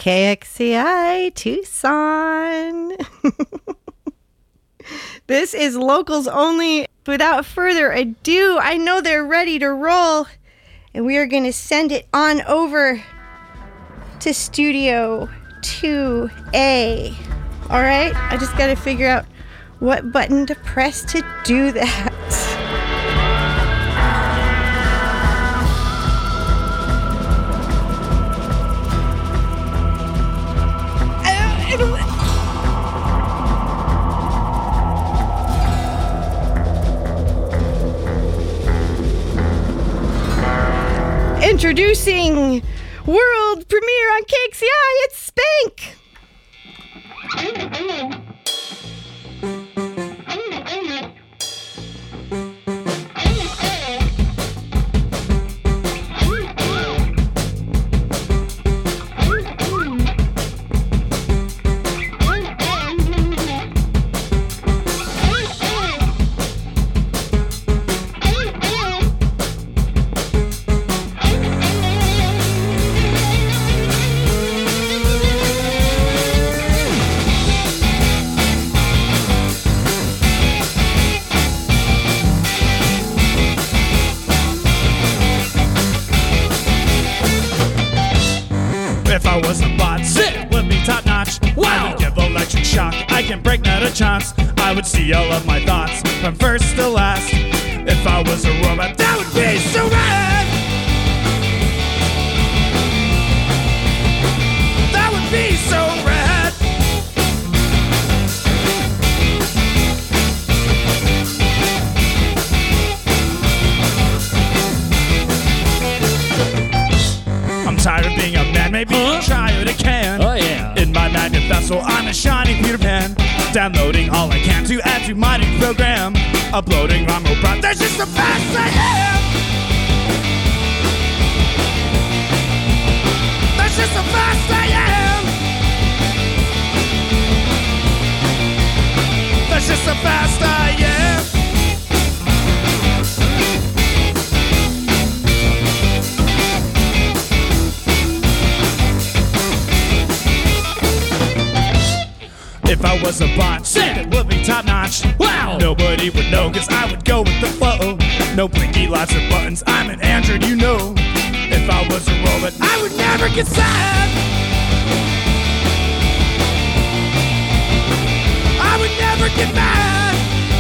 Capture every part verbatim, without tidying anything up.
K X C I Tucson. This is Locals Only. Without further ado, I know they're ready to roll, and we are going to send it on over to Studio two A. All right, I just got to figure out what button to press to do that. Introducing world premiere on K X C I, it's Spank! If I was a bot, it would be top notch. Wow! I would give electric shock, I can break not a chance. I would see all of my thoughts from first to last. If I was a robot, that would be so rad! That would be so rad! I'm tired of being a man, maybe huh? try it again. Oh yeah. In my magnet vessel, I'm a shiny Peter Pan. Downloading all I can to add to my new program. Uploading on mobile, that's just the fast I am. That's just the fast I am. That's just the fast I am. If I was a bot, shit, it would be top notch. Wow! Nobody would know, cause I would go with the flow. No blinky lights or buttons, I'm an android, you know. If I was a robot, I would never get sad. I would never get mad.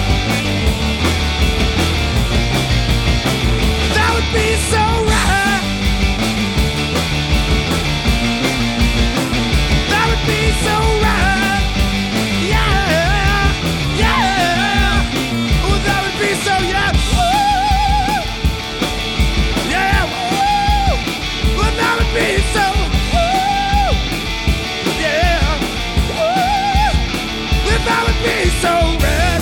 That would be so rad. That would be so rad. So yeah, woo! Yeah, woo! Well, that would be so, woo! Yeah, woo! Well, that would be so red.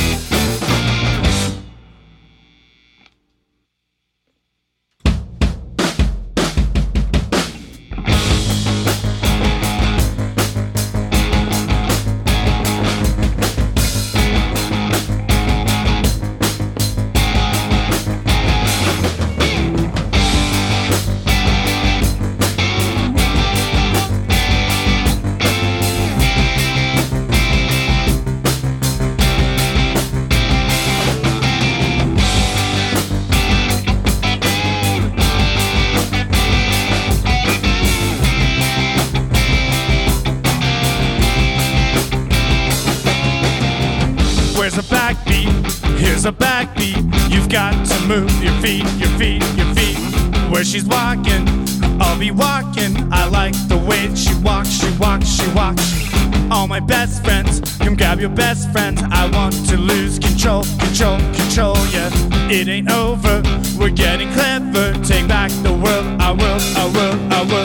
Where's a backbeat? Here's a backbeat. You've got to move your feet, your feet, your feet. Where she's walking, I'll be walking. I like the way she walks, she walks, she walks. All my best friends, come grab your best friends. I want to lose control, control, control, yeah. It ain't over, we're getting clever. Take back the world, I will, I will, I will.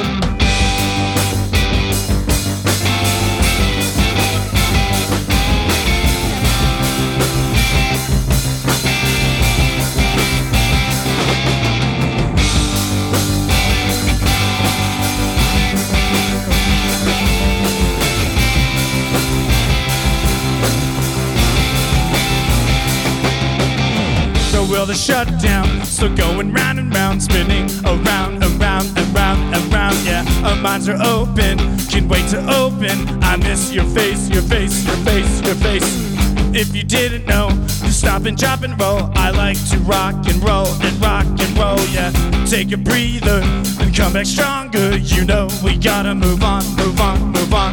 Will the shutdown, so going round and round, spinning around, around, around, around. around, yeah. Our minds are open, can't wait to open. I miss your face, your face, your face, your face. If you didn't know, just stop and drop and roll. I like to rock and roll and rock and roll, yeah. Take a breather and come back stronger. You know we gotta move on, move on, move on.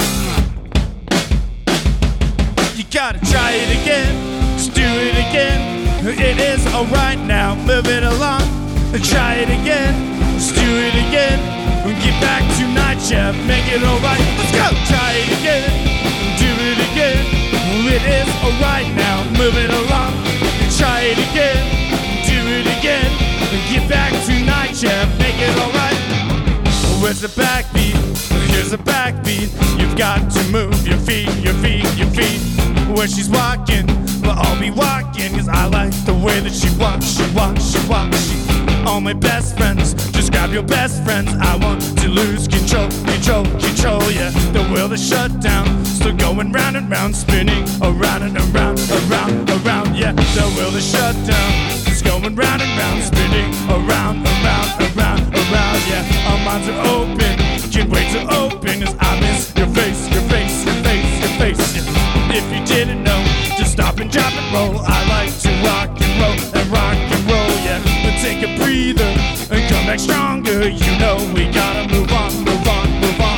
You gotta try it again, just do it again. It is alright now, move it along. Try it again, just do it again. Get back to night shift, make it alright. Let's go! Try it again, do it again. It is alright now, move it along. Try it again, do it again. Get back to night shift, make it alright. Where's the backbeat? Here's a backbeat. You've got to move your feet, your feet, your feet. Where she's walking, well, I'll be walking. Cause I like the way that she walks, she walks, she walks, she all my best friends, just grab your best friends. I want to lose control, control, control, yeah. The wheel is shut down, still going round and round, spinning around and around, around, around, yeah. The wheel is shut down, it's going round and round, spinning around, around, around, around, yeah. Our minds are open, can't wait to open. Cause I miss your face, your face, your face, your face, yeah. If you didn't know, just stop and drop and roll. I like to rock and roll and rock and roll, yeah. But take a breather and come back stronger. You know we gotta move on, move on, move on.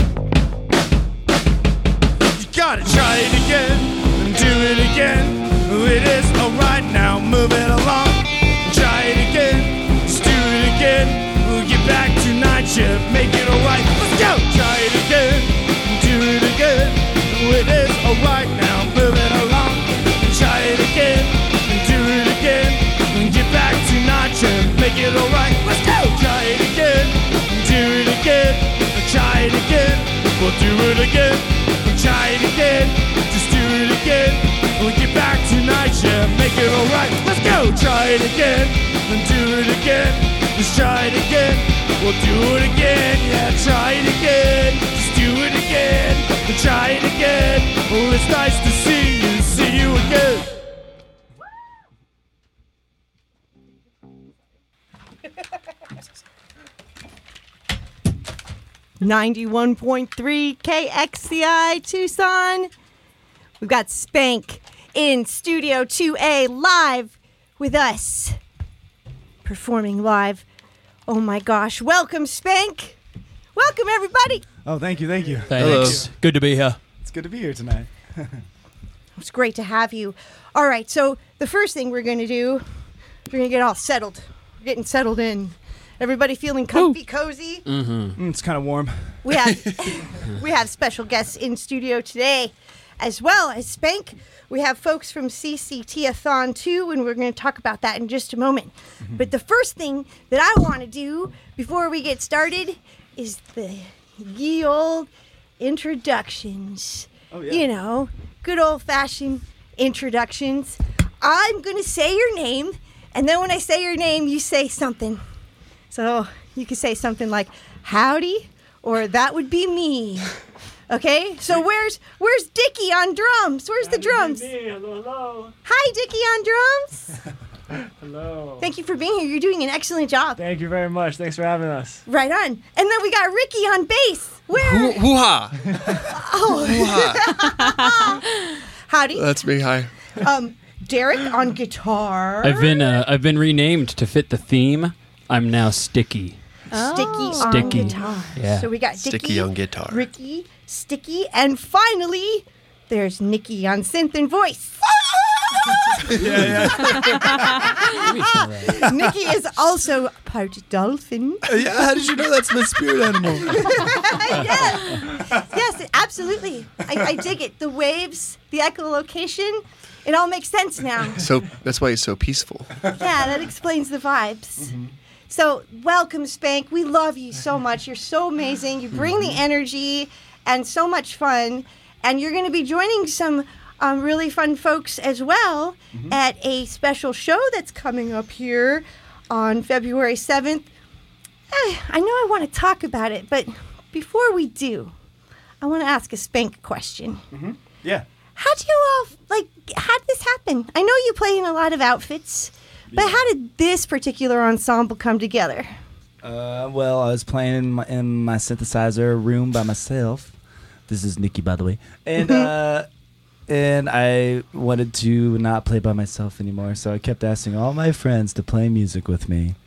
You gotta try it again and do it again. It is alright now, move it along. Try it again, just do it again. We'll get back to night shift, make it alright. Let's go! Try it again, do it again. It is alright now, move it along. Try it again, do it again. Get back to night shift, make it alright. Let's go! Try it again, do it again. Try it again, we'll do it again. Try it again, just do it again. We'll get back to night shift, make it alright. Let's go! Try it again, and do it again. Just try it again, we'll do it again. Yeah, try it again, just do it again. Try it again, well, it's nice to see you, see you again. ninety-one point three K X C I Tucson. We've got Spank in Studio two A live with us. Performing live. Oh my gosh. Welcome, Spank. Welcome, everybody. Oh, thank you, thank you. Thanks. Good to be here. It's good to be here tonight. It's great to have you. All right, so the first thing we're going to do, we're going to get all settled. We're getting settled in. Everybody feeling comfy, Ooh. cozy? Mm-hmm. Mm, it's kind of warm. We have we have special guests in studio today, as well as Spank. We have folks from C C T-a-thon too, and we're going to talk about that in just a moment. Mm-hmm. But the first thing that I want to do before we get started is the ye old introductions. Oh, yeah. You know, good old-fashioned introductions. I'm going to say your name, and then when I say your name, you say something. So you could say something like, howdy, or that would be me. Okay? So where's where's Dickie on drums? Where's the drums? Hello, hello. Hi, Dickie on drums. Hello. Thank you for being here. You're doing an excellent job. Thank you very much. Thanks for having us. Right on. And then we got Ricky on bass. Where? Hoo- hoo-ha. Oh. Hoo-ha. Howdy. That's me. Hi. Um, Derek on guitar. I've been uh, I've been renamed to fit the theme. I'm now Sticky. Sticky on Sticky. guitar. Yeah. So we got Dickie, Sticky on guitar. Ricky, Sticky, and finally, there's Nikki on synth and voice. yeah, yeah. Nikki is also part dolphin. Uh, yeah, how did you know that's my spirit animal? yes, yes, absolutely. I, I dig it. The waves, the echolocation, it all makes sense now. So that's why he's so peaceful. Yeah, that explains the vibes. Mm-hmm. So welcome, Spank. We love you so much. You're so amazing. You bring the energy and so much fun. And you're going to be joining some um, really fun folks as well mm-hmm. at a special show that's coming up here on February seventh. Eh, I know I want to talk about it, but before we do, I want to ask a Spank question. Mm-hmm. Yeah. How do you all, like, how did this happen? I know you play in a lot of outfits, but yeah. how did this particular ensemble come together? Uh, well, I was playing in my, in my synthesizer room by myself. This is Nikki, by the way. And uh, and I wanted to not play by myself anymore, so I kept asking all my friends to play music with me.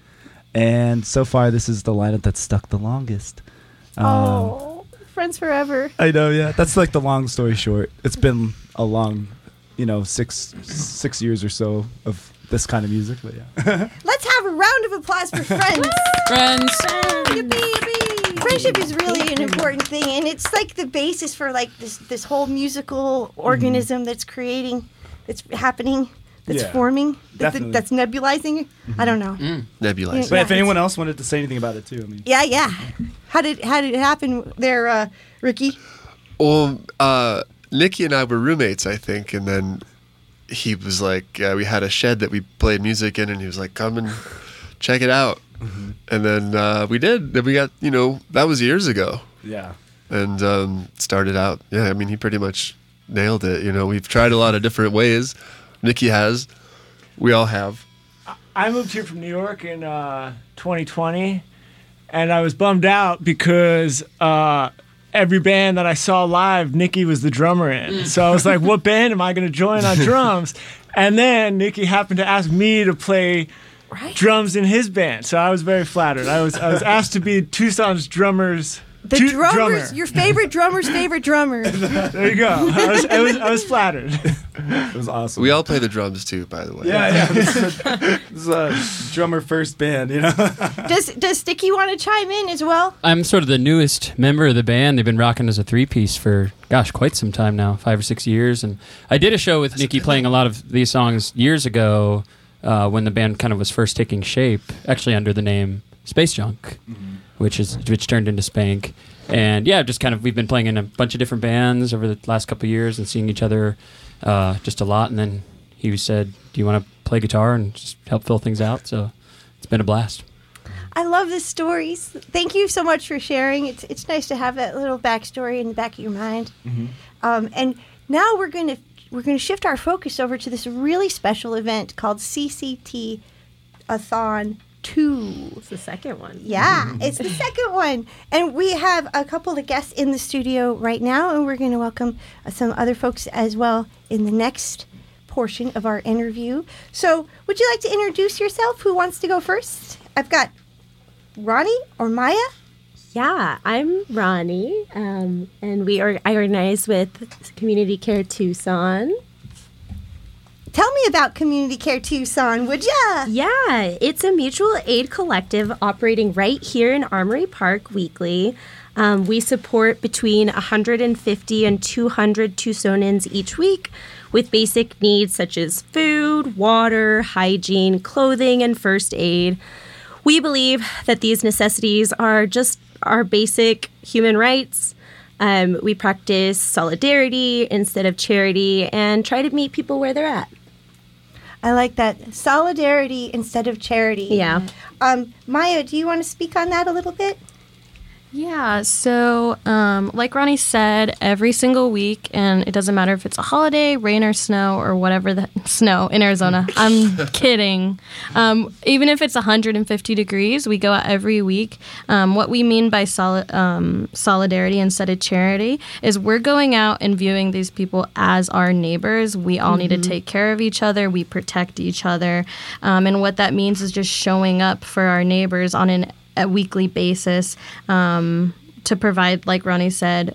And so far, this is the lineup that's stuck the longest. Um, Oh, friends forever. I know, yeah. That's like the long story short. It's been a long, you know, six six years or so of this kind of music, but yeah. Let's have a round of applause for friends. Friends. Yippee, yippee. Friendship is really an important thing, and it's like the basis for like this this whole musical organism that's creating, that's happening, that's Yeah, forming, that, definitely. that's nebulizing. I don't know. Nebulizer. But Yeah, if anyone else wanted to say anything about it too, I mean. Yeah, yeah. How did how did it happen there, uh, Ricky? Well, uh, Nikki and I were roommates, I think, and then he was like, uh, we had a shed that we played music in, and he was like, come and check it out. Mm-hmm. And then uh, we did. Then we got, you know, that was years ago. Yeah. And um, started out, yeah, I mean, he pretty much nailed it. You know, we've tried a lot of different ways. Nikki has. We all have. I moved here from New York in uh, twenty twenty, and I was bummed out because uh, every band that I saw live, Nikki was the drummer in. So I was like, what band am I going to join on drums? And then Nikki happened to ask me to play Right. drums in his band. So I was very flattered. I was I was asked to be Tucson's drummers. The dru- drummers, drummer. your favorite drummer's favorite drummer. There you go. I was, I was, I was flattered. It was awesome. We all play the drums too, by the way. Yeah, yeah. This is a, this is a drummer first band, you know? Does does Sticky want to chime in as well? I'm sort of the newest member of the band. They've been rocking as a three-piece for, gosh, quite some time now, five or six years. And I did a show with Nikki playing a lot of these songs years ago uh, when the band kind of was first taking shape, actually under the name Space Junk, mm-hmm. which is which turned into Spank. And yeah, just kind of we've been playing in a bunch of different bands over the last couple of years and seeing each other uh, just a lot. And then he said, "Do you want to play guitar and just help fill things out?" So it's been a blast. I love the stories. Thank you so much for sharing. It's it's nice to have that little backstory in the back of your mind. Mm-hmm. Um, and now we're going to we're going to shift our focus over to this really special event called C C T A-thon two. It's the second one. Yeah, it's the second one. And we have a couple of guests in the studio right now, and we're going to welcome uh, some other folks as well in the next portion of our interview. So would you like to introduce yourself? Who wants to go first? I've got Ronnie or Maya. Yeah, I'm Ronnie, um, and we are I organize with Community Care Tucson. Tell me about Community Care Tucson, would ya? Yeah, it's a mutual aid collective operating right here in Armory Park weekly. Um, we support between one hundred fifty and two hundred Tucsonans each week with basic needs such as food, water, hygiene, clothing, and first aid. We believe that these necessities are just our basic human rights. Um, we practice solidarity instead of charity and try to meet people where they're at. I like that. Solidarity instead of charity. Yeah. Um, Maya, do you want to speak on that a little bit? Yeah, so um, like Ronnie said, every single week, and it doesn't matter if it's a holiday, rain or snow, or whatever the snow in Arizona. I'm kidding. Um, even if it's one hundred fifty degrees, we go out every week. Um, what we mean by soli- um, solidarity instead of charity is we're going out and viewing these people as our neighbors. We all mm-hmm. need to take care of each other. We protect each other. Um, and what that means is just showing up for our neighbors on an a weekly basis um, to provide, like Ronnie said,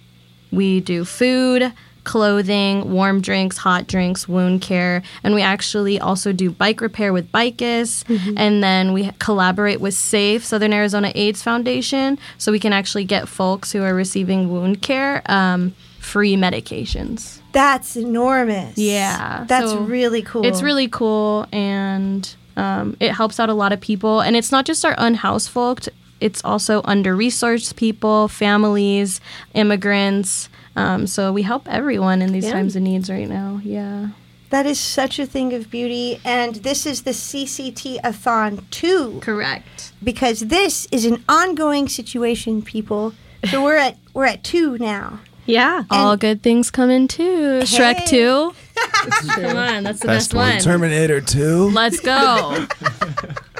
we do food, clothing, warm drinks, hot drinks, wound care, and we actually also do bike repair with Bicus, mm-hmm. and then we collaborate with SAFE, Southern Arizona AIDS Foundation, so we can actually get folks who are receiving wound care um, free medications. That's enormous. Yeah. That's so really cool. It's really cool, and Um, it helps out a lot of people, and it's not just our unhoused folk, it's also under-resourced people, families, immigrants, um, so we help everyone in these yeah. times of needs right now. Yeah, that is such a thing of beauty, and this is the C C T A-thon two. Correct. Because this is an ongoing situation, people. So we're at we're at two now. Yeah. All good things come in too. Hey. Shrek two. Come on, that's the best, Best one. one. Terminator two. Let's go.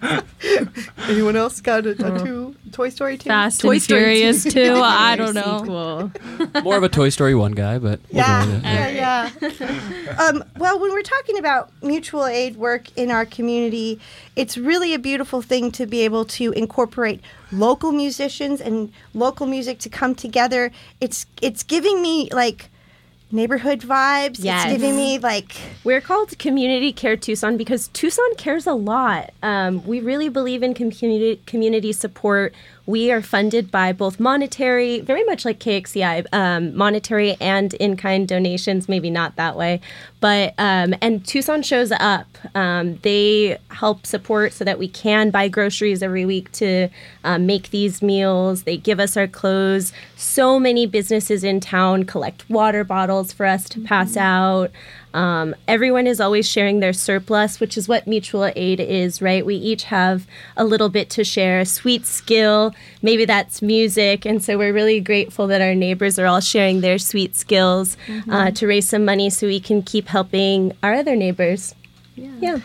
Anyone else got a, a two Toy Story two? Fast Toy and Story Furious two. too. I don't know. Sequel. More of a Toy Story one guy, but we'll Yeah, go with it. yeah, yeah. um, well, when we're talking about mutual aid work in our community, it's really a beautiful thing to be able to incorporate local musicians and local music to come together. It's it's giving me like neighborhood vibes. Yes. It's giving me like We're called Community Care Tucson because Tucson cares a lot. Um, we really believe in community community support. We are funded by both monetary, very much like K X C I, um, monetary and in-kind donations, maybe not that way. But, um, and Tucson shows up. Um, they help support so that we can buy groceries every week to um, make these meals. They give us our clothes. So many businesses in town collect water bottles for us to pass out. Um, everyone is always sharing their surplus, which is what mutual aid is, right? We each have a little bit to share, a sweet skill, maybe that's music. And so we're really grateful that our neighbors are all sharing their sweet skills uh, to raise some money so we can keep helping our other neighbors. Yeah.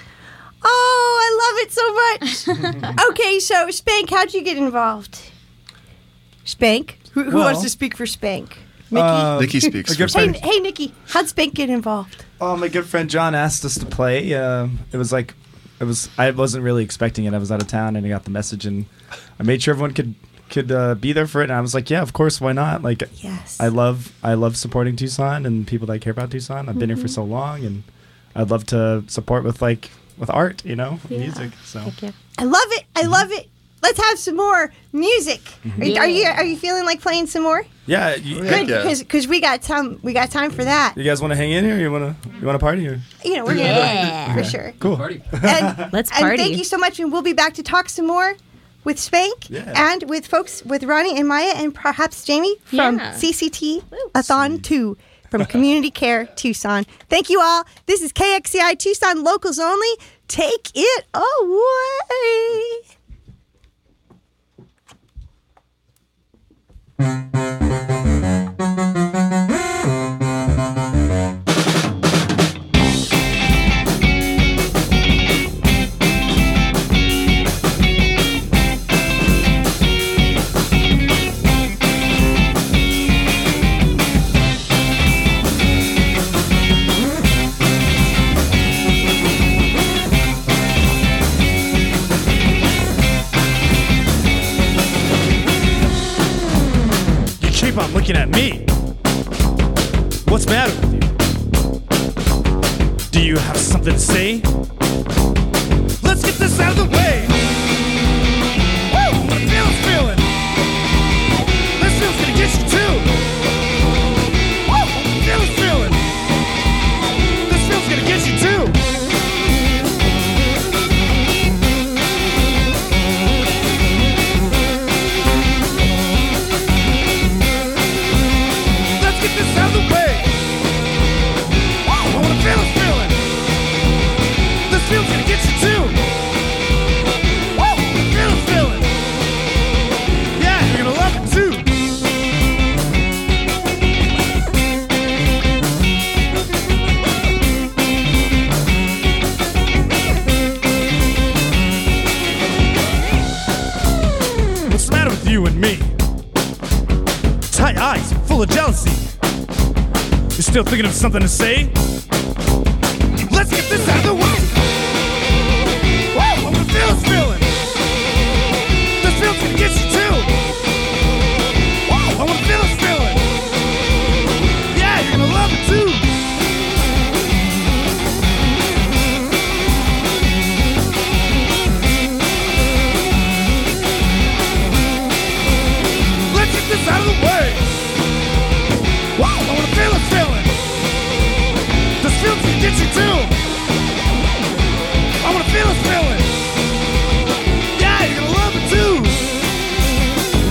oh, I love it so much. Okay, so Spank, how'd you get involved? Spank, who, who Well- wants to speak for Spank? Nikki. Um, Nikki speaks a good for hey, friend. hey, Nikki, how'd Spank get involved? Oh, my good friend John asked us to play. Um, it was like, it was. I wasn't really expecting it. I was out of town, and I got the message, and I made sure everyone could could uh, be there for it. And I was like, yeah, of course, why not? Like, Yes. I love I love supporting Tucson and people that care about Tucson. I've been here for so long, and I'd love to support with like with art, you know, music. So Thank you. I love it. I love it. Let's have some more music. Mm-hmm. Are, you, are you are you feeling like playing some more? yeah, you, Heck Good, yeah. because we got time. We got time for that. you guys want to hang in here? You want to you want to party here? You know, we're gonna do it for sure. Cool. Party. And, Let's and party. thank you so much, and we'll be back to talk some more with Spank Yeah. and with folks with Ronnie and Maya and perhaps Jamie from Yeah. C C T A-thon two from Community Care Tucson. Thank you all. This is K X C I Tucson Locals Only. Take it away. You keep on looking at me. What's the matter with you? Do you have something to say? Let's get this out of the way. Woo! What feels feeling? This feel's gonna get you too. Woo! Feels feeling. This feel's gonna get you too. Let's get this out of the way. Woo! I wanna feel this feeling. This feel's gonna get you too. Woo! Feel this feeling. Yeah, you're gonna love it too. What's the matter with you and me? Tight eyes, full of jealousy. You're still thinking of something to say? Let's get this out of the way. Woo! I wanna feel this feeling. This feel's gonna get you too. Woo! I wanna feel this feeling. Yeah, you're gonna love it too. Let's get this out of the way. Woo! I wanna feel this feeling. This feel's gonna get you too. I wanna feel this feeling. Yeah, you're gonna love it too.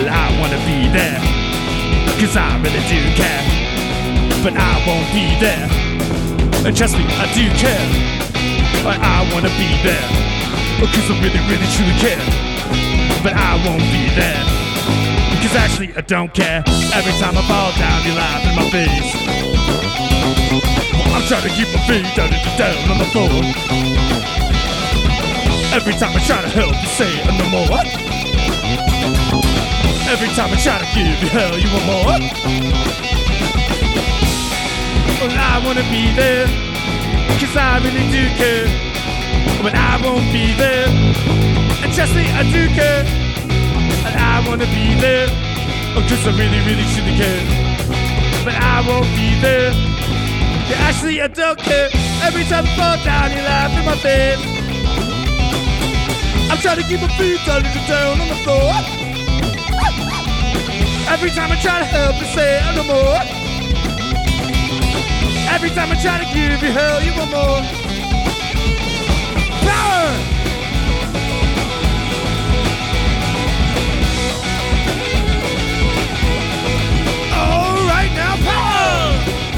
Well, I wanna be there, cause I really do care. But I won't be there, and trust me, I do care. Well, I wanna be there, cause I really, really, truly care. But I won't be there, cause actually I don't care. Every time I fall down, you laugh in my face. I'm trying to keep my feet down, down on the floor. Every time I try to help you say no more. Every time I try to give you hell, you want more. Well, I wanna be there, cause I really do care. But I won't be there, and trust me, I do care. And I wanna be there, cause I really, really truly care. But I won't be there, yeah, actually I don't care. Every time I fall down, you laugh in my face. I'm trying to keep my feet down on the floor. Every time I try to help you say no more. Every time I try to give you hell, you want more. Power! All right now, power!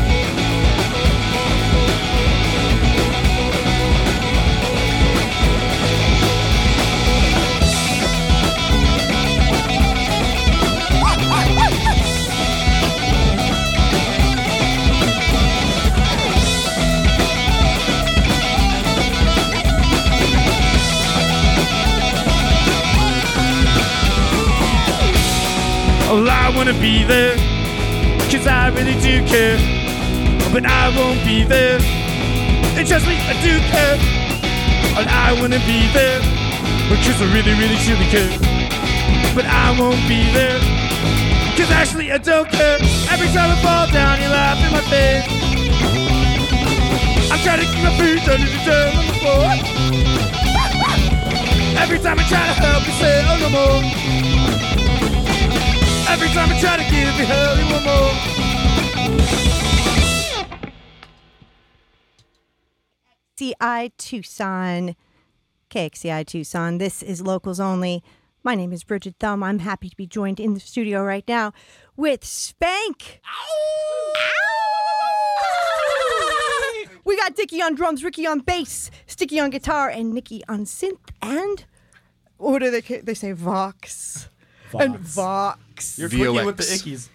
Well, I wanna be there, cause I really do care. But I won't be there, and trust me, I do care. And I wanna be there, cause I really, really, truly care. But I won't be there, cause actually I don't care. Every time I fall down, you laugh in my face. I'm trying to keep my feet under the down on the floor. Every time I try to help you say oh no more. Every time I try to give you hell, you want more. C I Tucson, K X C I Tucson. This is Locals Only. My name is Bridget Thumb. I'm happy to be joined in the studio right now with Spank. Ow! Ow! We got Dickie on drums, Ricky on bass, Sticky on guitar, and Nikki on synth. And what do they they say? Vox. Vox. And Vox. You're V O clicking with the X. ickies.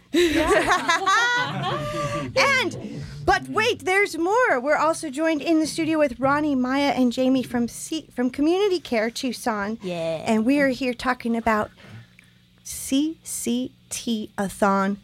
And, but wait, there's more. We're also joined in the studio with Ronnie, Maya, and Jamie from C- from Community Care Tucson. Yeah. And we are here talking about C C T-a-thon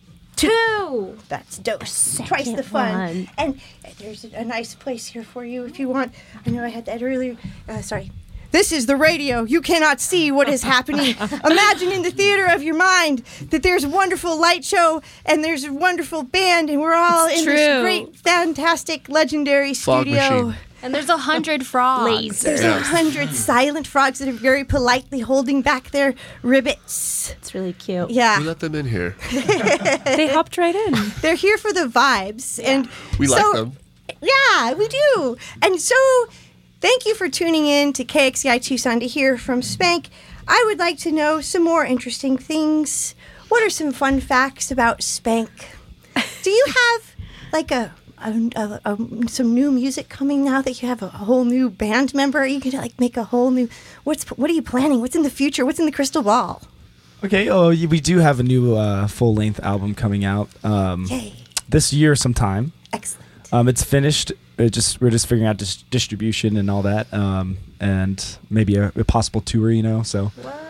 Two. That's dose. Second Twice the fun. one. And there's a nice place here for you if you want. I know I had that earlier. Uh, sorry. This is the radio. You cannot see what is happening. Imagine in the theater of your mind that there's a wonderful light show and there's a wonderful band and we're all It's in true. this great, fantastic, legendary Fog studio. machine. And there's a hundred frogs. There's Yeah. a hundred silent frogs that are very politely holding back their ribbits. It's really cute. Yeah. We let them in here. They hopped right in. They're here for the vibes. And We so, like them. Yeah, we do. And so, thank you for tuning in to K X C I Tucson to hear from Spank. I would like to know some more interesting things. What are some fun facts about Spank? Do you have like a, a, a, a some new music coming now that you have a whole new band member? Are you gonna like make a whole new? What's what are you planning? What's in the future? What's in the crystal ball? Okay, oh, y- we do have a new uh, full-length album coming out um, Yay! this year sometime. Excellent. Um, it's finished. It just we're just figuring out dis- distribution and all that, um, and maybe a, a possible tour. You know, so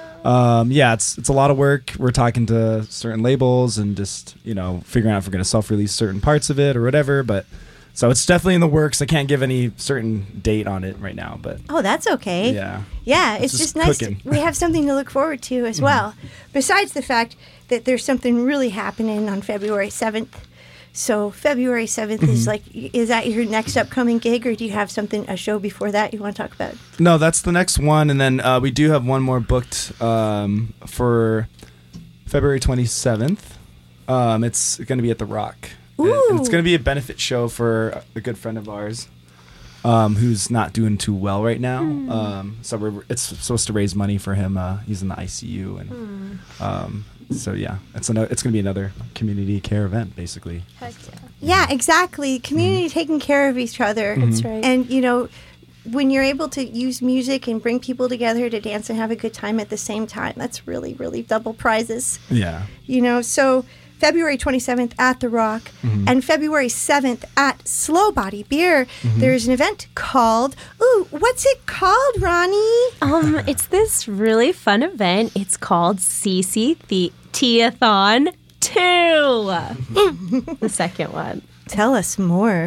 um, yeah, it's it's a lot of work. We're talking to certain labels and just you know figuring out if we're gonna self-release certain parts of it or whatever. But so it's definitely in the works. I can't give any certain date on it right now, but Oh, that's okay. yeah. Yeah, it's, It's just, just nice. To, cooking. we have something to look forward to as well. Besides the fact that there's something really happening on February seventh. So February seventh is like, is that your next upcoming gig, or do you have something, a show before that you want to talk about? No, that's the next one, and then uh, we do have one more booked um, for February twenty-seventh. Um, it's going to be at the Rock, and, and it's Ooh. going to be a benefit show for a good friend of ours um, who's not doing too well right now. Um, so we're, it's supposed to raise money for him. Uh, he's in the I C U, and um, So yeah, it's an, it's going to be another community care event, basically. Heck yeah. Yeah, exactly. Community taking care of each other. Mm-hmm. That's right. And, you know, when you're able to use music and bring people together to dance and have a good time at the same time, that's really, really double prizes. Yeah. You know, so February twenty-seventh at The Rock Mm-hmm. and February seventh at Slow Body Beer, Mm-hmm. there's an event called, ooh, what's it called, Ronnie? Um, it's this really fun event. It's called C C the T-a-thon two. The second one. Tell us more.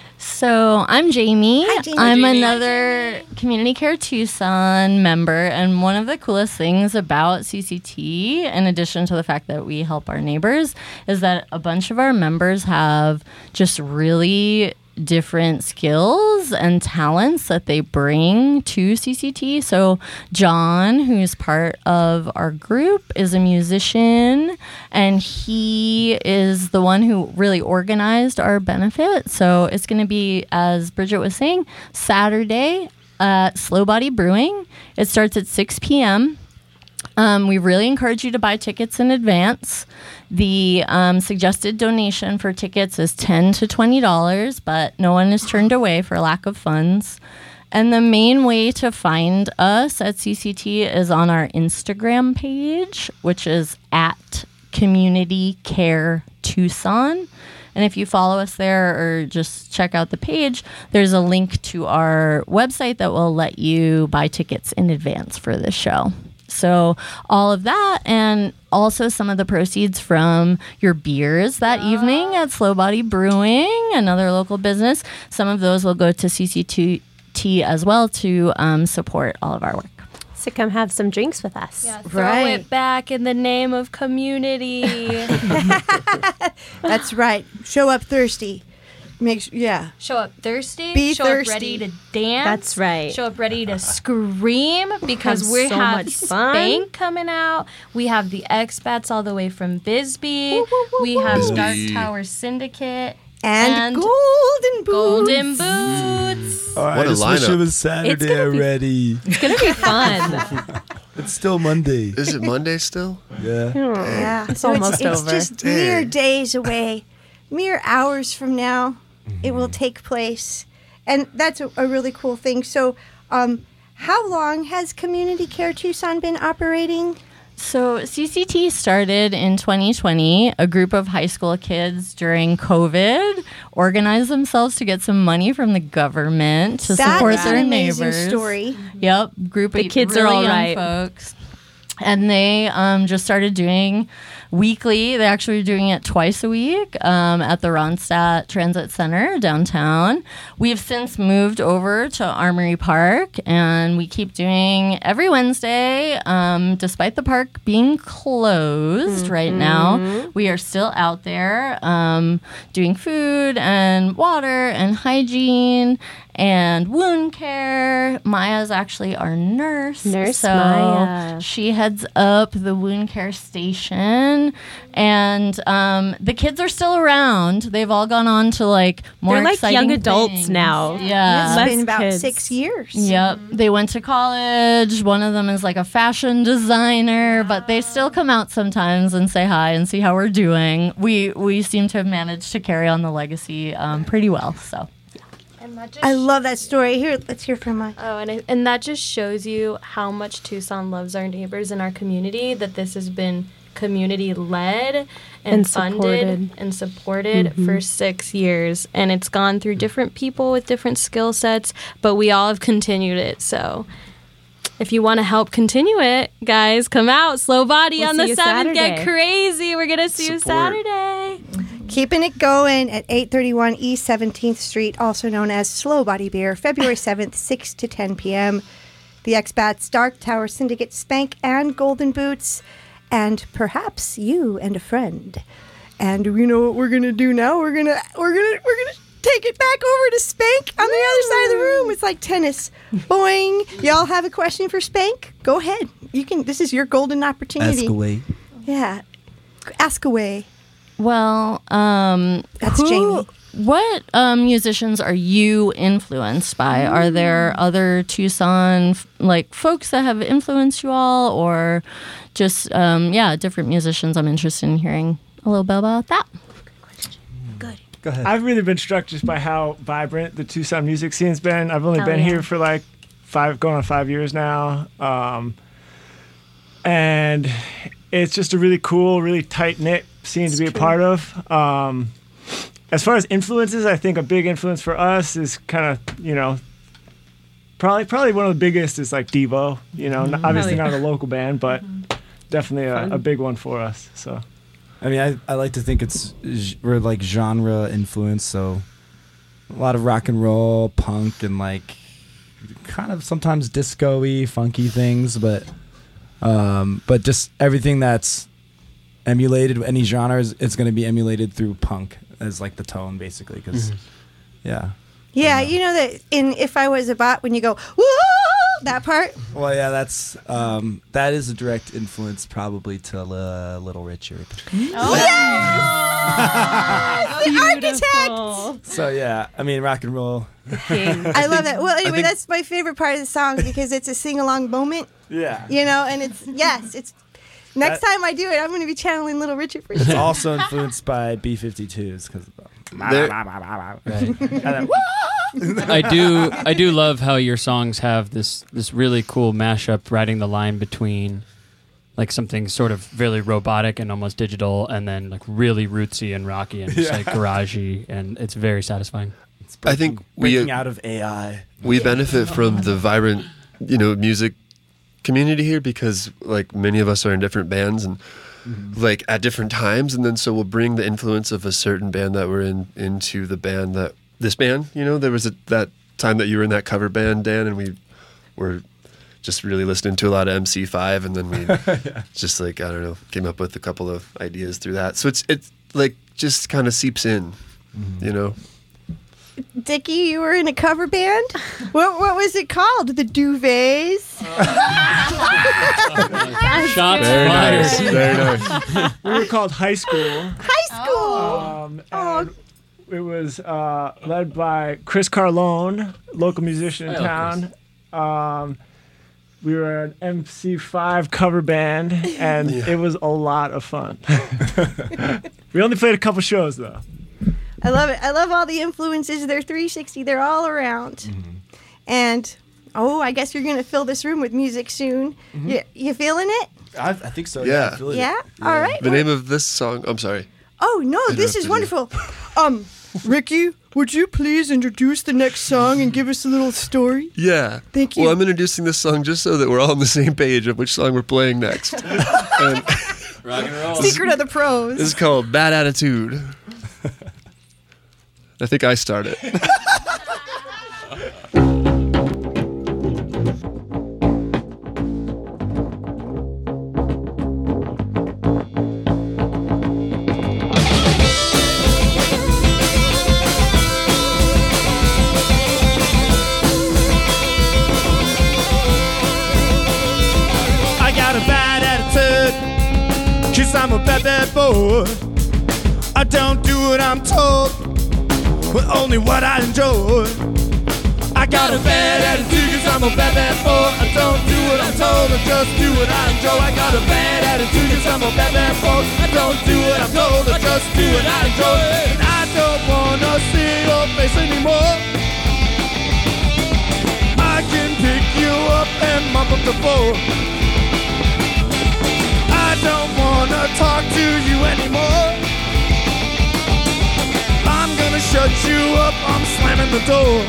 So I'm Jamie. Hi, Jamie. I'm Hi, Jamie. another Community Care Tucson member, and one of the coolest things about C C T, in addition to the fact that we help our neighbors, is that a bunch of our members have just really different skills and talents that they bring to C C T. So John, who's part of our group, is a musician, and he is the one who really organized our benefit. So it's going to be, as Bridget was saying, Saturday at Slow Body Brewing. It starts at six p.m. Um, we really encourage you to buy tickets in advance. The um, suggested donation for tickets is ten to twenty dollars, but no one is turned away for lack of funds. And the main way to find us at C C T is on our Instagram page, which is at Community Care Tucson. And if you follow us there or just check out the page, there's a link to our website that will let you buy tickets in advance for this show. So all of that, and also some of the proceeds from your beers that evening at Slow Body Brewing, another local business, some of those will go to C C T as well to um, support all of our work. So come have some drinks with us. Yeah, throw Right. it back in the name of community. That's right. Show up thirsty. Make sure, yeah. Show up thirsty. Be show thirsty. up ready to dance. That's right. Show up ready to scream because Have we so have much fun. Spank coming out. We have the expats all the way from Bisbee. Woo, woo, woo, we have woo. Dark Bisbee. Tower Syndicate. And, And golden boots. Golden Boots. Oh, What I a just wish lineup. it was Saturday gonna be- already. It's going to be fun. It's still Monday. Is it Monday still? Yeah. Yeah, It's so almost it's, over. It's just mere Dang. days away, mere hours from now, it will take place, and that's a, a really cool thing. So, um, how long has Community Care Tucson been operating? So C C T started in twenty twenty. A group of high school kids during COVID organized themselves to get some money from the government to That support is their an amazing neighbors. story. Yep, group The of kids are really all young right. folks. And they um, just started doing weekly. They actually were doing it twice a week um, at the Ronstadt Transit Center downtown. We've since moved over to Armory Park, and we keep doing every Wednesday, um, despite the park being closed right now. We are still out there um, doing food and water and hygiene and wound care. Maya's actually our nurse. Nurse so Maya. she heads up the wound care station, and um, the kids are still around. They've all gone on to like more They're like exciting young adults things. now. Yeah. It's Less been about kids. six years. Yep. They went to college. One of them is like a fashion designer, but they still come out sometimes and say hi and see how we're doing. We we seem to have managed to carry on the legacy um, pretty well. So. And that just I love that story. Here, let's hear from Maya. Oh, and it, and that just shows you how much Tucson loves our neighbors and our community. That this has been community led and, And funded supported. and supported for six years, and it's gone through different people with different skill sets, but we all have continued it. So. If you want to help continue it, guys, come out. Slow Body We'll on see the you seventh. Get Saturday. crazy. We're going to see you Support. Saturday. Keeping it going at eight thirty-one East seventeenth Street, also known as Slow Body Beer, February seventh, six to ten p.m. The Expats, Dark Tower Syndicate, Spank, and Golden Boots, and perhaps you and a friend. And you know what we're gonna do now? We're gonna we're gonna we're gonna take it back over to Spank on the other side of the room. It's like tennis. Boing. Y'all have a question for Spank? Go ahead. You can. This is your golden opportunity. Ask away. Yeah. Ask away. Well, um, That's who, Jamie. what um, musicians are you influenced by? Are there other Tucson like folks that have influenced you all, or just um, yeah, different musicians? I'm interested in hearing a little bit about that. Good. Go ahead. I've really been struck just by how vibrant the Tucson music scene's been. I've only Oh, been yeah. here for like five, going on five years now. Um, and it's just a really cool, really tight-knit scene to be a part of. Um, as far as influences, I think a big influence for us is kind of, you know, probably probably one of the biggest is like Devo. You know, n- obviously yeah. not a local band, but definitely a, a big one for us. So. I mean, I, I like to think it's g- we're like genre influence, so a lot of rock and roll, punk, and like kind of sometimes disco-y, funky things, but um, but just everything that's emulated, any genres, it's going to be emulated through punk as like the tone, basically, because yeah. Yeah, you know that in If I Was a Bot, when you go, woo, that part. Well, yeah, that's um, that is a direct influence probably to uh, Little Richard. The architect. So yeah, I mean, rock and roll. I love that. Well, anyway, think- that's my favorite part of the song because it's a sing-along moment, Yeah. you know, and it's, yes, it's, next That- time I do it, I'm going to be channeling Little Richard for It's sure. also influenced by B fifty-twos because. There- Right. And then, I do I do love how your songs have this this really cool mashup, riding the line between like something sort of really robotic and almost digital, and then like really rootsy and rocky and just Yeah. like garagey, and it's very satisfying. It's I think breaking- we- breaking out of A I. We benefit from the vibrant, you know, music community here because like many of us are in different bands and like at different times, and then so we'll bring the influence of a certain band that we're in into the band that this band. You know, there was a, that time that you were in that cover band, Dan, and we were just really listening to a lot of M C five, and then we just like I don't know came up with a couple of ideas through that. So it's it's like just kind of seeps in, you know. Dickie, you were in a cover band? What what was it called? The Duvets? Shots Very fired. nice, very nice. We were called High School. High school. Um, Oh. and it was uh, led by Chris Carlone, local musician in I love town. Um, we were an M C five cover band, and it was a lot of fun. We only played a couple shows, though. I love it. I love all the influences. They're three sixty. They're all around. And, oh, I guess you're going to fill this room with music soon. You, you feeling it? I, I think so. Yeah. I feel it. Yeah? All right. The name of this song, I'm sorry. Oh, no, this is interrupted you. wonderful. Um, Ricky, would you please introduce the next song and give us a little story? Yeah. Thank you. Well, I'm introducing this song just so that we're all on the same page of which song we're playing next. And Rock and roll. Secret of the Pros. this is called Bad Attitude. I think I started. I got a bad attitude, cause I'm a bad, bad boy. I don't do what I'm told, but only what I enjoy. I got a bad attitude, cause I'm a bad, bad boy. I don't do what I'm told, I just do what I enjoy. I got a bad attitude, cause I'm a bad, bad boy. I don't do what I'm told, I just do what I enjoy. And I don't wanna see your face anymore. I can pick you up and mop up the floor. I don't wanna talk to you anymore. I'm gonna shut you up, I'm slamming the door.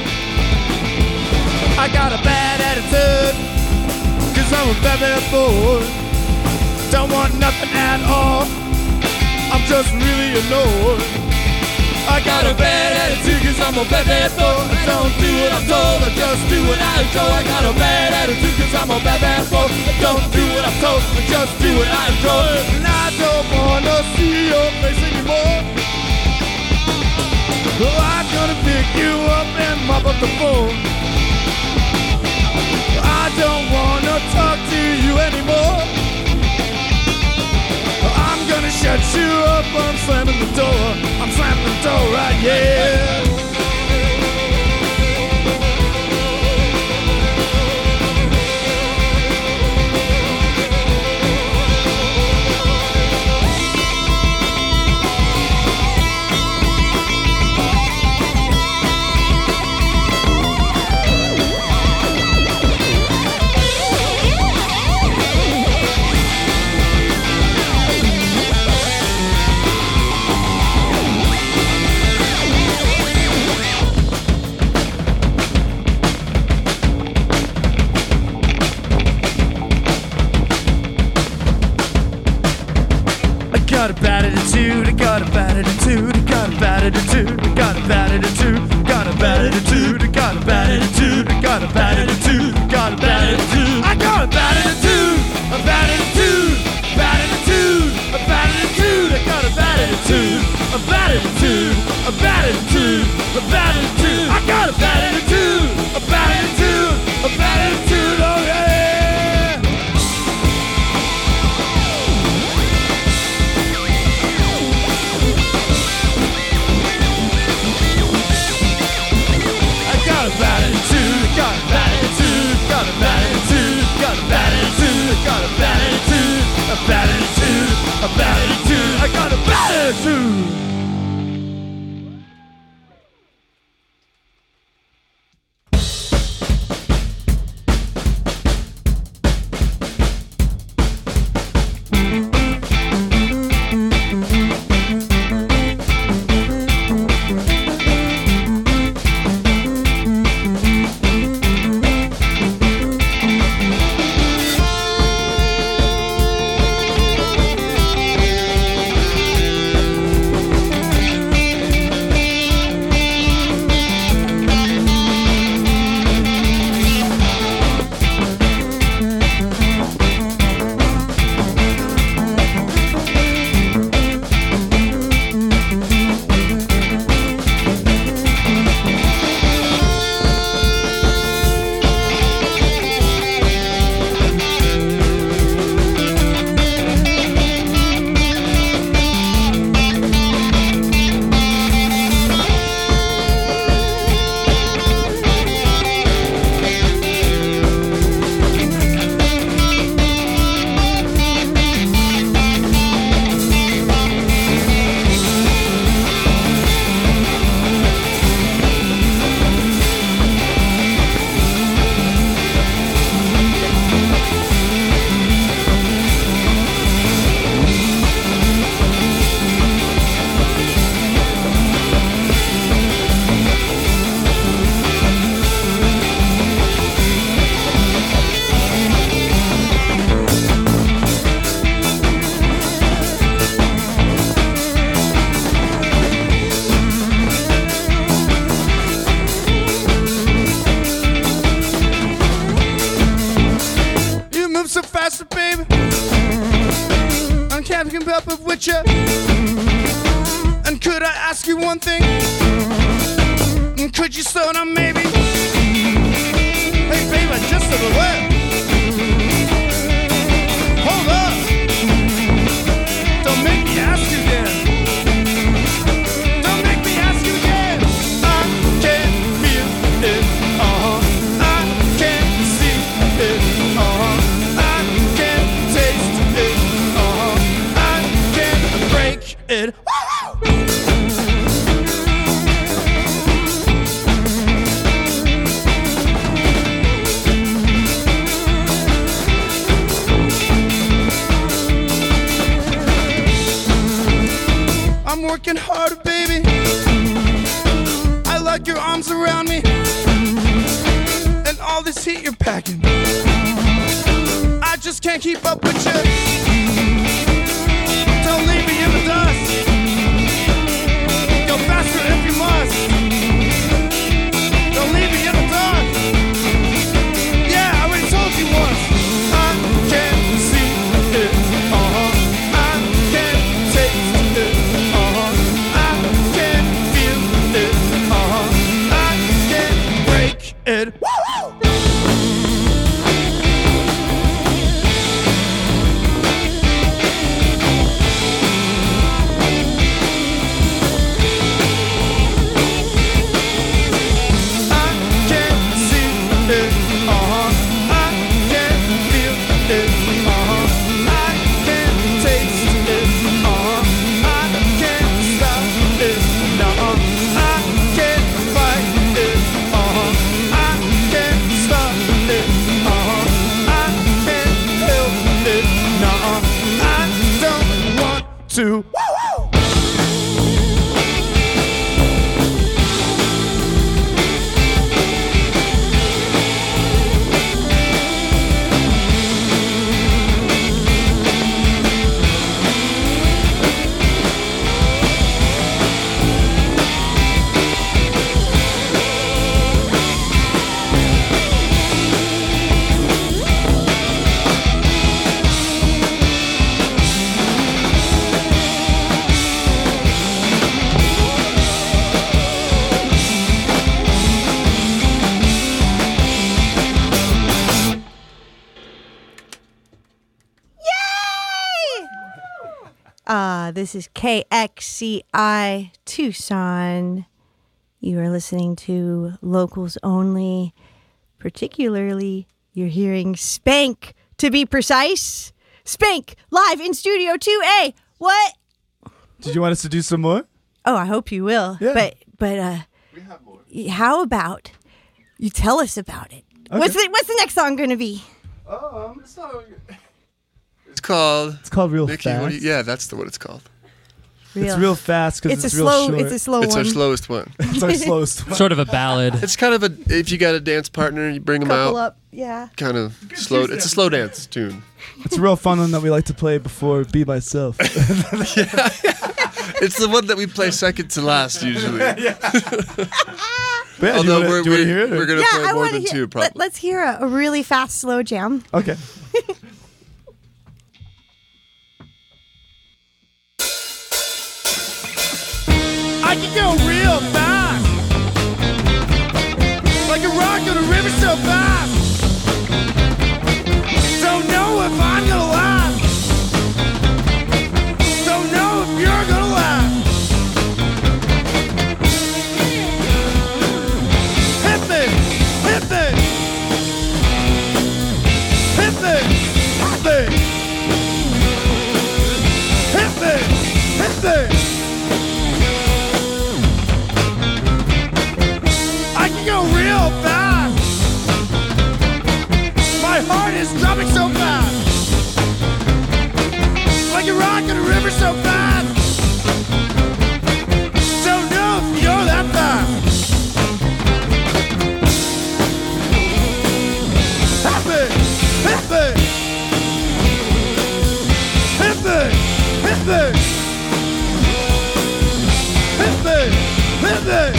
I got a bad attitude, cause I'm a bad, bad boy. Don't want nothing at all, I'm just really annoyed. I got a bad attitude, cause I'm a bad, bad boy. I don't do what I'm told, I just do what I enjoy. I got a bad attitude, cause I'm a bad, bad boy. I don't do what I'm told, I just do what I enjoy. And I don't wanna see your face anymore. Well, I'm gonna pick you up and mop up the floor. I don't wanna talk to you anymore. I'm gonna shut fix you up, I'm slamming the door. I'm slamming the door right, yeah. I got a bad attitude, I got a bad attitude, I got a bad attitude, I got a bad attitude, got a bad attitude, I got a bad attitude, I got a bad attitude, got a bad attitude, I got a bad attitude, a bad attitude, bad attitude, a bad attitude, I got a bad attitude, a bad attitude, a bad attitude, a bad attitude, I got a bad attitude, a bad attitude, a bad attitude, oh yeah. Bad attitude, got a bad attitude, got a bad attitude, got a bad attitude, got a bad attitude, a bad attitude, a bad attitude, I got a bad attitude. And could I ask you one thing? Could you slow down maybe? Hey babe, I just said the word. Hold up. Don't make me ask you again. Don't make me ask you again. I can feel it, uh-huh. I can see it, uh-huh. I can taste it, uh-huh. Break it. I'm working harder, baby. I like your arms around me and all this heat you're packing. I just can't keep up with you. Don't leave me in the dust. Go faster if you must. Don't leave me in the dark. Yeah, I already told you once. I can see it, uh-huh. I can taste it, uh-huh. I can feel it, uh-huh. I can break it. Woo-hoo! Uh, this is K X C I Tucson. You are listening to Locals Only. Particularly, you're hearing Spank, to be precise. Spank, live in Studio two A. What? Did you want us to do some more? Oh, I hope you will. Yeah. But, but uh, We have more. how about you tell us about it? What's the What's the next song going to be? Um, it's, not, it's called. It's called Real Nikki, Fast. what do you, yeah, that's the, what it's called. It's real fast because It's, it's, a real slow. short. It's a slow It's one. our slowest one. It's our slowest one. Sort of a ballad. It's kind of a, if you got a dance partner, you bring them Couple out. up, yeah. Kind of slow. It's a slow dance tune. It's a real fun one that we like to play before Be Myself. It's the one that we play second to last usually. But yeah, do you Although wanna- we're, do you wanna we're, hear it, or- we're gonna Yeah, play I more want to than hear. two probably. Let, let's hear a, a really fast slow jam. Okay. I can go real fast, like a rock on a river so fast. Don't know if I'm gonna last. Don't know if you're gonna last. Hit me, hit me, hit me, hit me, hit me, hit me. I can go real fast. My heart is dropping so fast, like a rock in a river so fast. Don't know if you're that fast. Happy, happy, happy, happy, happy, happy.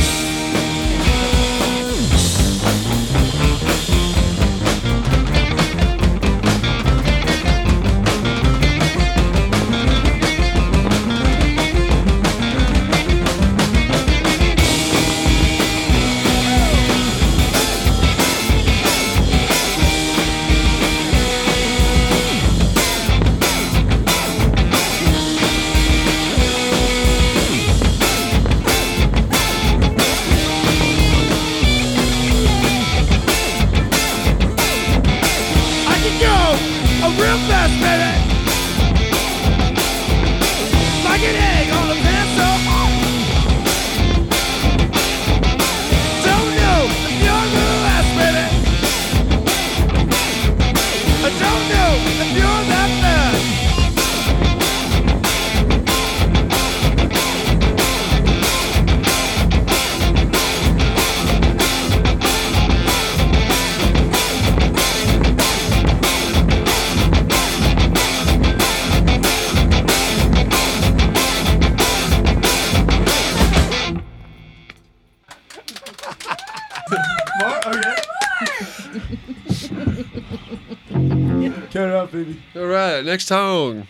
I can go a real fast, baby, like an egg on a pencil. Don't know if you're gonna last, baby. I don't know if you're that fast. Carry it out, baby. All right, next song.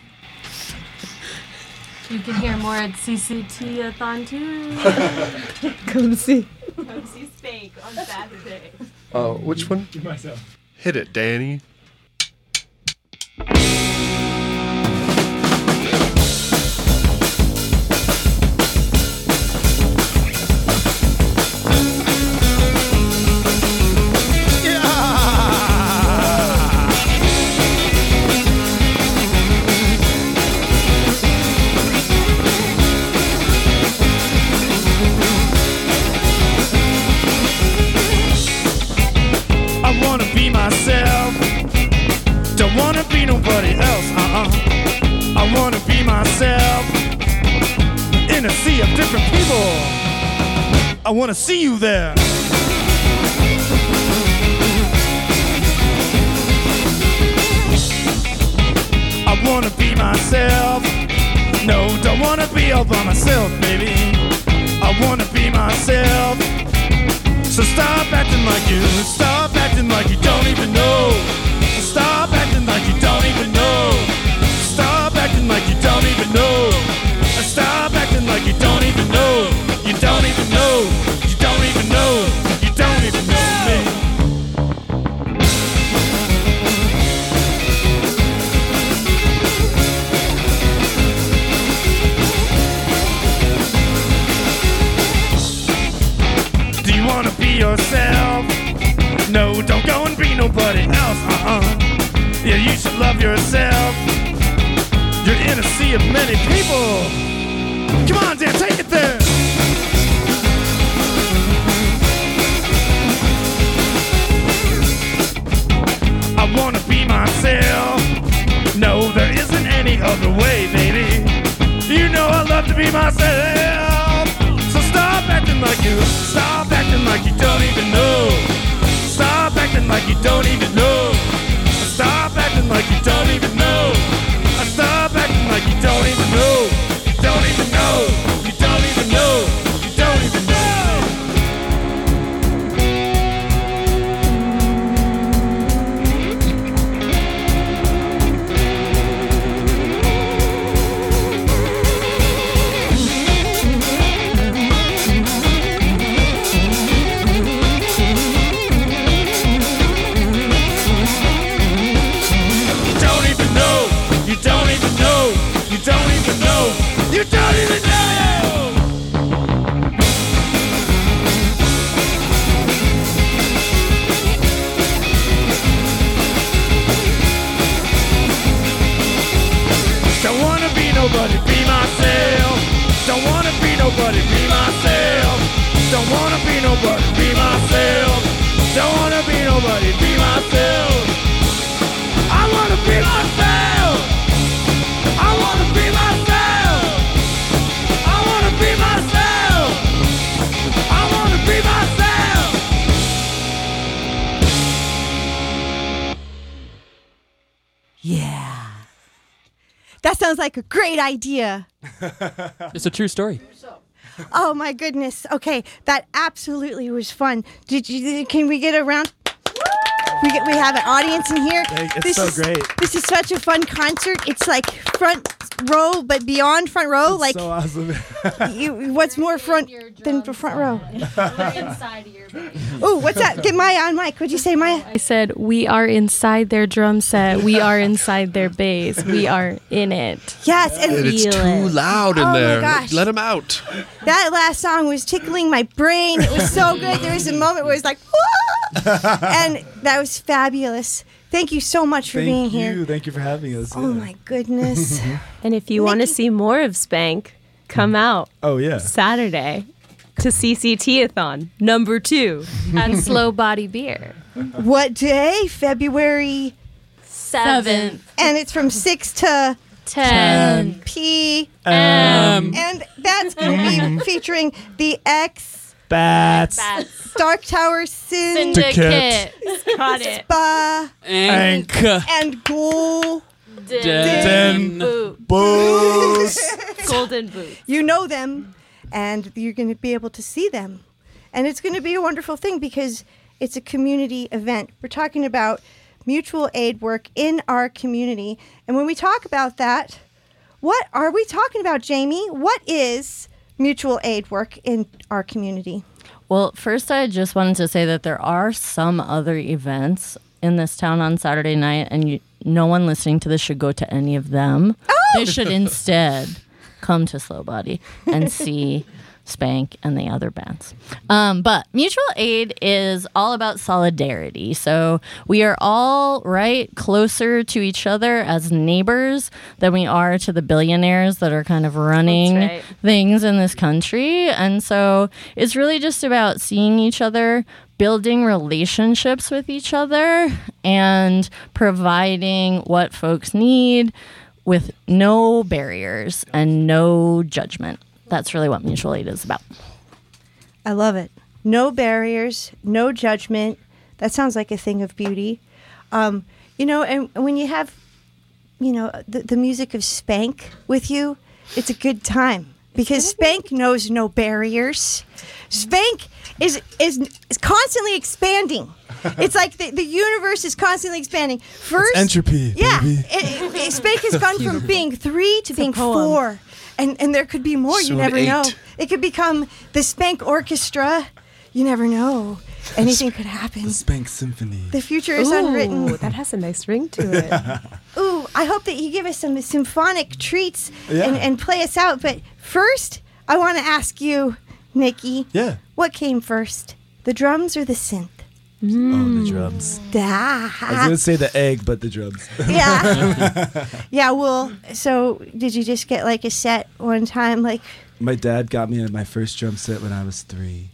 You can hear more at C C T-a-thon too. Come see. Come see Spank on Saturday. Oh, which one? Myself. Hit it, Danny. I wanna be myself. Don't wanna be nobody else. Uh-uh. I wanna be myself in a sea of different people. I wanna see you there. I wanna be myself. No, don't wanna be all by myself, baby. I wanna be myself. So stop acting like you, stop acting like you don't even know. Stop acting like you don't even know. Stop acting like you don't even know. Stop acting like you don't even know. You don't even know. You don't even know. You don't even know me. nobody else. Uh-uh. Yeah, you should love yourself. You're in a sea of many people. Come on, Dan, take it there. I wanna be myself. No, there isn't any other way, baby. You know I love to be myself. So stop acting like you, stop acting like you don't even know. Stop acting like you don't even know. Stop acting like you don't even know. Stop acting like you don't even know. You don't even know. You don't even know. You don't even know. You don't even know. You don't even know. You don't even know. Don't wanna be nobody, be myself. Don't wanna be nobody, be myself. Don't wanna be nobody, be myself. Don't wanna be nobody, be myself. I wanna be myself. I wanna be myself. I wanna be myself. I wanna be myself. Yeah. That sounds like a great idea. It's a true story. Oh my goodness. Okay, that absolutely was fun. Did you? Can we get a round? We get, we have an audience in here. It's this so is, great. This is such a fun concert. It's like front row, but beyond front row. It's like, so awesome. you, what's more front than the front row? Inside of your base. Ooh, what's that? Get Maya on mic. What'd you say, Maya? I said, we are inside their drum set. We are inside their bass. We are in it. Yes, and And it's Feel too it. loud in Oh my there. gosh. Let him out. that last song was tickling my brain. It was so good. There was a moment where it was like, "Whoa!" And that was fabulous. Thank you so much for Thank being you. here. Thank you for having us. Oh yeah. my goodness. And if you want to Nikki. see more of Spank, come out Oh yeah. Saturday to C C T-a-thon number two. And Slow Body Beer. What day? February, Seventh. and it's from six to Ten. P. Um, And that's going to be featuring the X, Bats. Dark Tower Sin, Syndicate. Got it. Ba, Ank. and Ghoul. Den. Boot. Booze. Golden Boot. You know them, and you're going to be able to see them. And it's going to be a wonderful thing because it's a community event. We're talking about mutual aid work in our community. And when we talk about that, what are we talking about, Jamie? What is mutual aid work in our community? Well, first, I just wanted to say that there are some other events in this town on Saturday night, and you, no one listening to this should go to any of them. Oh! They should instead come to Slow Body and see Spank and the other bands. Um, but mutual aid is all about solidarity. So we are all right closer to each other as neighbors than we are to the billionaires that are kind of running That's right. things in this country. And so it's really just about seeing each other, building relationships with each other, and providing what folks need with no barriers and no judgment. That's really what mutual aid is about. I love it. No barriers, no judgment. That sounds like a thing of beauty. Um, you know, and when you have, you know, the, the music of Spank with you, it's a good time because Spank knows no barriers. Spank is is, is constantly expanding. It's like the, the universe is constantly expanding. First, entropy, Yeah, baby. it, it, Spank has gone from being three to being four. And and there could be more. You Soon never eight. know. It could become the Spank Orchestra. You never know. Anything could happen. Spank Symphony. The future is unwritten. Ooh, that has a nice ring to it. Ooh, I hope that you give us some symphonic treats Yeah. and, and play us out. But first, I want to ask you, Nikki, Yeah. what came first, the drums or the synth? Oh, the drums. I was Ah. gonna say the egg, but the drums. Yeah. Yeah, well, so did you just get like a set one time? Like, My dad got me my first drum set when I was three.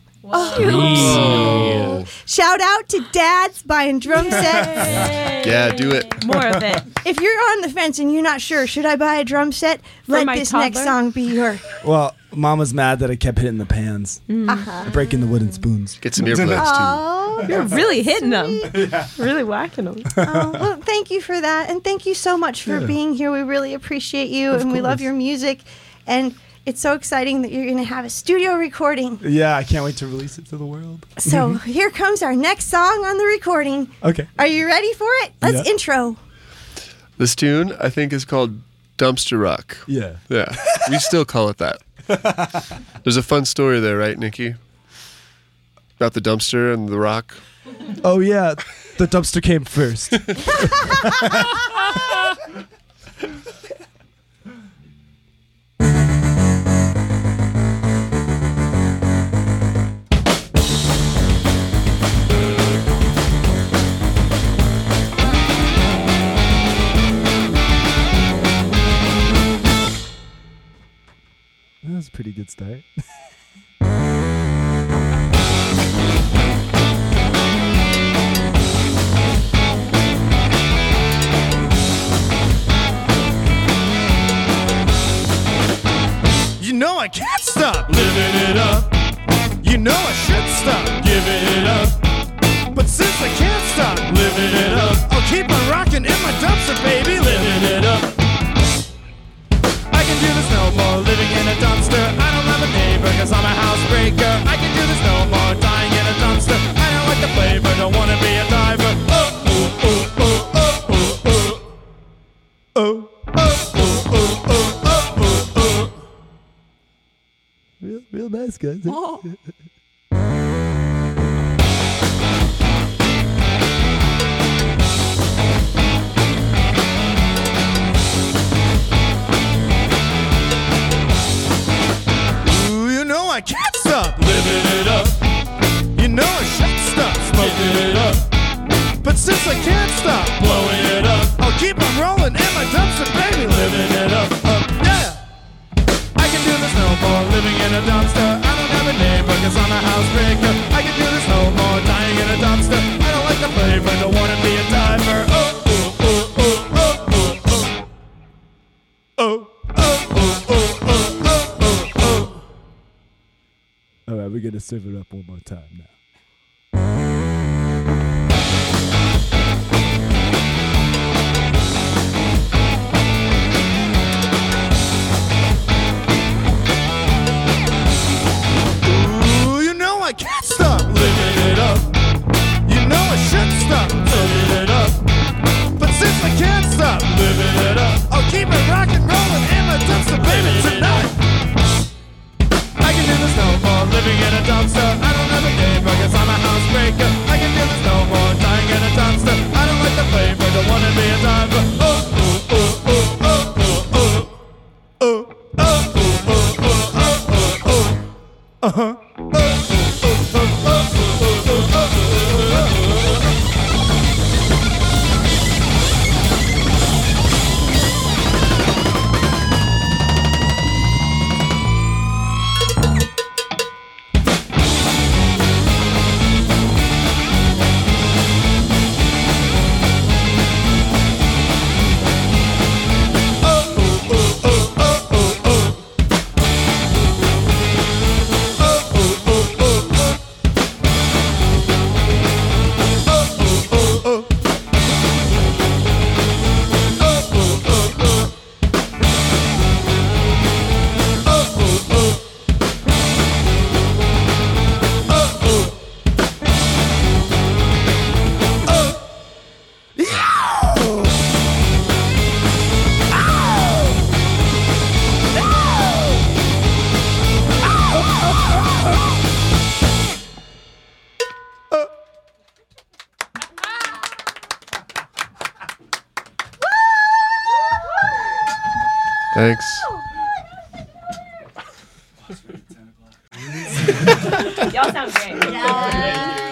Oh. shout out to dads buying drum sets. Yeah, do it. More of it. If you're on the fence and you're not sure, should I buy a drum set? Let my this next toddler? song be your. Well, Mom was mad that I kept hitting the pans, Uh-huh. breaking the wooden spoons. Get some earplugs too. Oh, You're really hitting them. Really whacking them. oh, well, thank you for that, and thank you so much for being here. We really appreciate you, and we love course. your music, and it's so exciting that you're going to have a studio recording. Yeah, I can't wait to release it to the world. So here comes our next song on the recording. Okay. Are you ready for it? Let's Yeah. intro. This tune, I think, is called Dumpster Rock. Yeah. Yeah, we still call it that. There's a fun story there, right, Nikki? About the dumpster and the rock. Oh yeah, the dumpster came first. That was a pretty good start. You know I can't stop living it up. You know I should stop giving it up. But since I can't stop living it up, I'll keep on rocking in my dumpster, baby, living it up. I can do this no more, living in a dumpster. I don't have a neighbor cause I'm a housebreaker. I can do this no more, dying in a dumpster. I don't like the flavor, don't wanna be a diver. Oh, oh, oh, oh, oh, oh, oh. Oh, oh, oh, oh, oh, oh, oh, oh. Real, real nice guys. Ooh, you know I can't stop living it up. You know I should stop smoking it up. But since I can't stop blowing it up, I'll keep on rolling in my dumpster, baby, living it up. up. Yeah! I can do this no more, living in a dumpster. I don't have a neighbor cause I'm a housebreaker. I can do this no more, dying in a dumpster. I don't like the flavor, don't wanna be a diver. Oh, oh, oh, oh, oh, oh, oh. Oh, oh, oh, oh, oh, oh, oh, oh. All right, we're gonna serve it up one more time now. Ooh, you know I can't stop living it up. You know I should stop living it up. But since I can't stop living it up, I'll keep it rock and rolling in my dumpster, baby, tonight. I can do this no more, living in a dumpster. I don't have a neighbor cause I'm a housebreaker. I can do this no more, dying in a dumpster. I don't like the flavor, don't wanna be a diver. Oh, oh, oh, oh, oh, oh, oh. Oh, oh, oh, oh, oh, oh, oh. Uh-huh. Thanks. Y'all sound great.